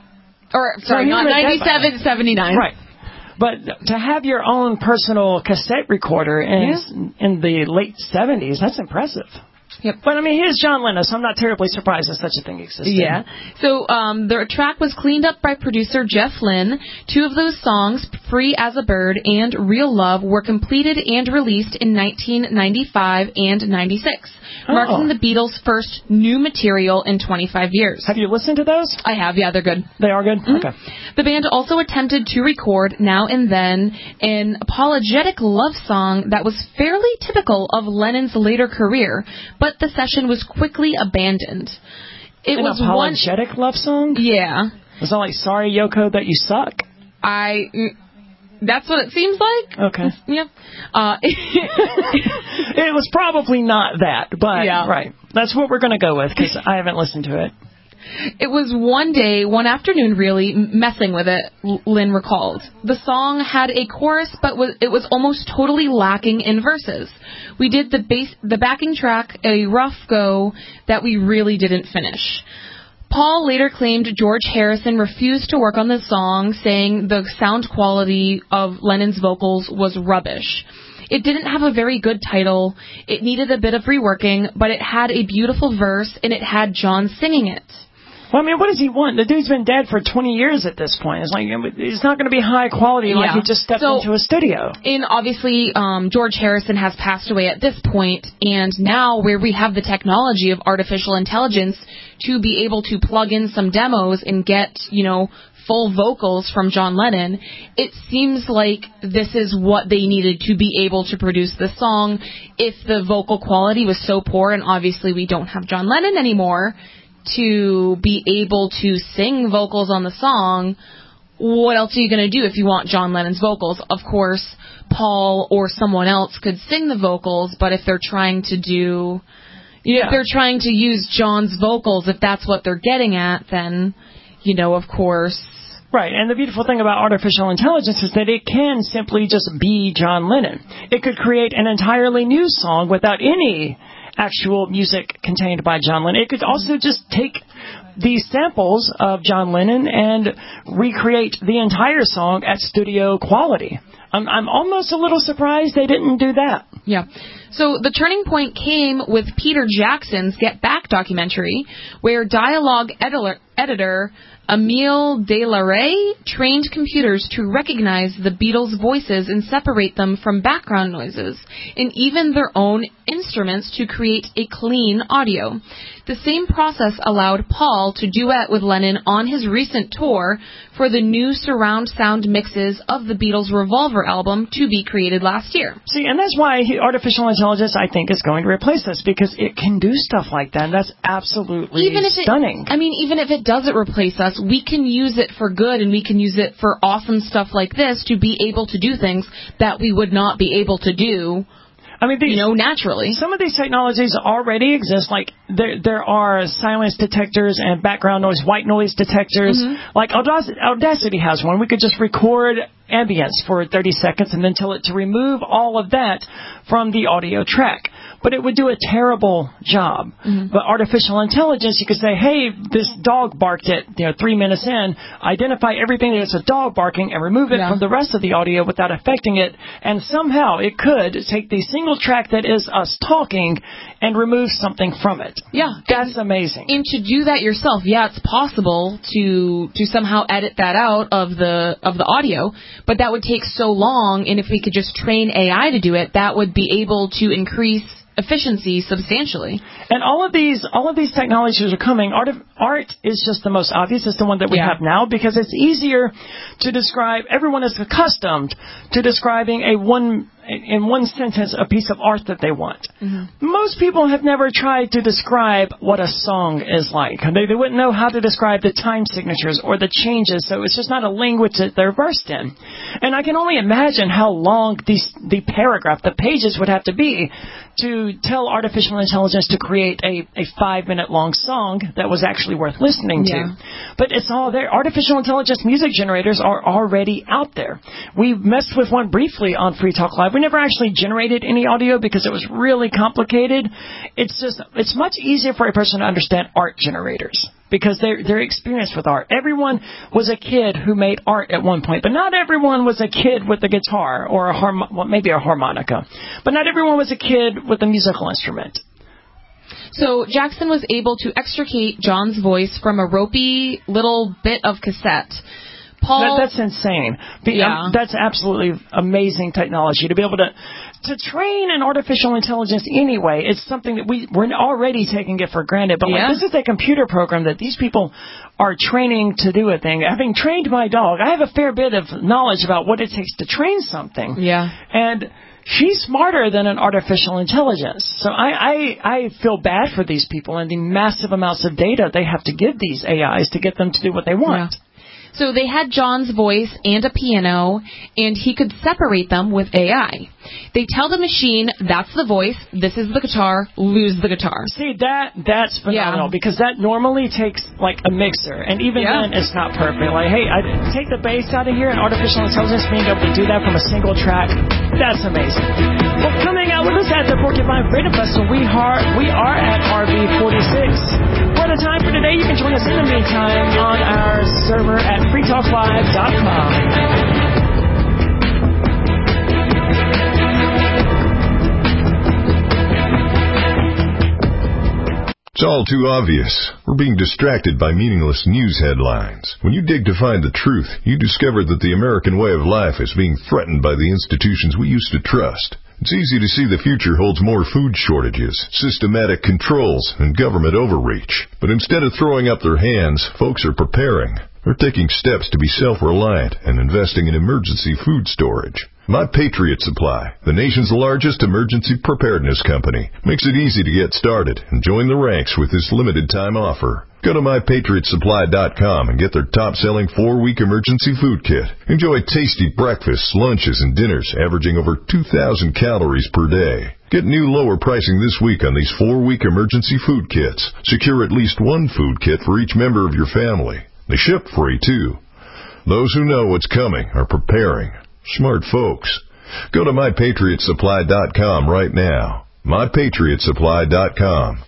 Or, sorry, not 97, 79. Right. But to have your own personal cassette recorder in the late 70s, that's impressive. Yep. But, I mean, here's John Lennon, so I'm not terribly surprised that such a thing existed. Yeah. So the track was cleaned up by producer Jeff Lynne. 2 of those songs, Free as a Bird and Real Love, were completed and released in 1995 and 96, marking the Beatles' first new material in 25 years. Have you listened to those? I have, yeah, they're good. They are good? Mm-hmm. Okay. The band also attempted to record, now and then, an apologetic love song that was fairly typical of Lennon's later career, but the session was quickly abandoned. An apologetic love song? Yeah. Was it like, sorry, Yoko, that you suck? That's what it seems like. Okay. Yeah. It was probably not that, but right. That's what we're going to go with, because I haven't listened to it. It was one afternoon, really, messing with it, Lynn recalled. The song had a chorus, but it was almost totally lacking in verses. We did the backing track a rough go that we really didn't finish. Paul later claimed George Harrison refused to work on the song, saying the sound quality of Lennon's vocals was rubbish. It didn't have a very good title, it needed a bit of reworking, but it had a beautiful verse, and it had John singing it. Well, I mean, what does he want? The dude's been dead for 20 years at this point. It's like, it's not going to be high quality like he just stepped into a studio. And obviously, George Harrison has passed away at this point, and now where we have the technology of artificial intelligence to be able to plug in some demos and get, full vocals from John Lennon, it seems like this is what they needed to be able to produce the song. If the vocal quality was so poor, and obviously we don't have John Lennon anymore to be able to sing vocals on the song, what else are you going to do if you want John Lennon's vocals? Of course, Paul or someone else could sing the vocals, but if they're trying to do... if they're trying to use John's vocals, if that's what they're getting at, then, of course... Right, and the beautiful thing about artificial intelligence is that it can simply just be John Lennon. It could create an entirely new song without any actual music contained by John Lennon. It could also just take these samples of John Lennon and recreate the entire song at studio quality. I'm almost a little surprised they didn't do that. Yeah. So the turning point came with Peter Jackson's Get Back documentary, where dialogue editor Emile Delaray trained computers to recognize the Beatles' voices and separate them from background noises, and even their own instruments to create a clean audio. The same process allowed Paul to duet with Lennon on his recent tour for the new surround sound mixes of the Beatles' Revolver album to be created last year. See, and that's why artificial intelligence, I think, is going to replace us, because it can do stuff like that, and that's absolutely stunning. Even if it doesn't replace us, we can use it for good, and we can use it for awesome stuff like this to be able to do things that we would not be able to do I mean, naturally. Some of these technologies already exist. Like there are silence detectors and background noise, white noise detectors. Mm-hmm. Like Audacity has one. We could just record ambience for 30 seconds and then tell it to remove all of that from the audio track. But it would do a terrible job. Mm-hmm. But artificial intelligence, you could say, hey, this dog barked at 3 minutes in, identify everything that's a dog barking and remove it from the rest of the audio without affecting it. And somehow it could take the single track that is us talking and remove something from it. Yeah. That's amazing. And to do that yourself, it's possible to somehow edit that out of the audio, but that would take so long, and if we could just train AI to do it, that would be able to increase efficiency substantially. And all of these technologies are coming. Art is just the most obvious. It's the one that we have now because it's easier to describe. Everyone is accustomed to describing in one sentence a piece of art that they want. Mm-hmm. Most people have never tried to describe what a song is like. They wouldn't know how to describe the time signatures or the changes, so it's just not a language that they're versed in. And I can only imagine how long the paragraph, the pages would have to be to tell artificial intelligence to create a 5-minute long song that was actually worth listening to. But it's all there. Artificial intelligence music generators are already out there. We messed with one briefly on Free Talk Live. We never actually generated any audio because it was really complicated. It's much easier for a person to understand art generators because they're experienced with art. Everyone was a kid who made art at one point, but not everyone was a kid with a guitar or maybe a harmonica. But not everyone was a kid with a musical instrument. So Jackson was able to extricate John's voice from a ropey little bit of cassette. Paul, that's insane. That's absolutely amazing technology to be able to train an artificial intelligence anyway. It's something that we're already taking it for granted. But this is a computer program that these people are training to do a thing. Having trained my dog, I have a fair bit of knowledge about what it takes to train something. Yeah. And she's smarter than an artificial intelligence. So I feel bad for these people and the massive amounts of data they have to give these AIs to get them to do what they want. Yeah. So they had John's voice and a piano, and he could separate them with AI. They tell the machine, that's the voice, this is the guitar, lose the guitar. See, that's phenomenal, because that normally takes, like, a mixer, and even then it's not perfect. Like, hey, I take the bass out of here, and artificial intelligence being able to do that from a single track, that's amazing. Well, coming out with us at the Porcupine Freedom Festival, we are at RV46. For the time for today, you can join us in the meantime on our server at freetalklive.com. It's all too obvious. We're being distracted by meaningless news headlines. When you dig to find the truth, you discover that the American way of life is being threatened by the institutions we used to trust. It's easy to see the future holds more food shortages, systematic controls, and government overreach. But instead of throwing up their hands, folks are preparing. They're taking steps to be self-reliant and investing in emergency food storage. My Patriot Supply, the nation's largest emergency preparedness company, makes it easy to get started and join the ranks with this limited-time offer. Go to MyPatriotSupply.com and get their top-selling 4-week emergency food kit. Enjoy tasty breakfasts, lunches, and dinners averaging over 2,000 calories per day. Get new lower pricing this week on these 4-week emergency food kits. Secure at least one food kit for each member of your family. They ship free, too. Those who know what's coming are preparing. Smart folks. Go to MyPatriotSupply.com right now. MyPatriotSupply.com.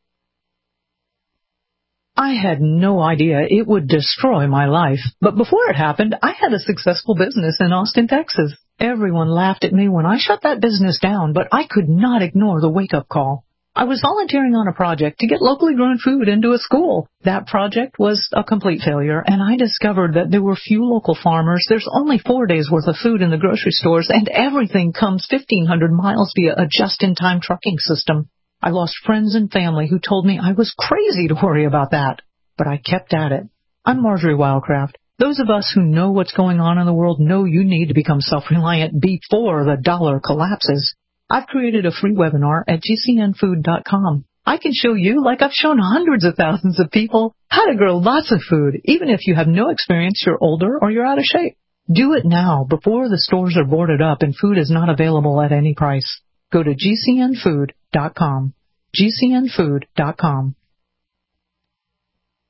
I had no idea it would destroy my life. But before it happened, I had a successful business in Austin, Texas. Everyone laughed at me when I shut that business down, but I could not ignore the wake-up call. I was volunteering on a project to get locally grown food into a school. That project was a complete failure, and I discovered that there were few local farmers. There's only 4 days' worth of food in the grocery stores, and everything comes 1,500 miles via a just-in-time trucking system. I lost friends and family who told me I was crazy to worry about that. But I kept at it. I'm Marjorie Wildcraft. Those of us who know what's going on in the world know you need to become self-reliant before the dollar collapses. I've created a free webinar at gcnfood.com. I can show you, like I've shown hundreds of thousands of people, how to grow lots of food, even if you have no experience, you're older, or you're out of shape. Do it now, before the stores are boarded up and food is not available at any price. Go to GCNfood.com. GCNfood.com.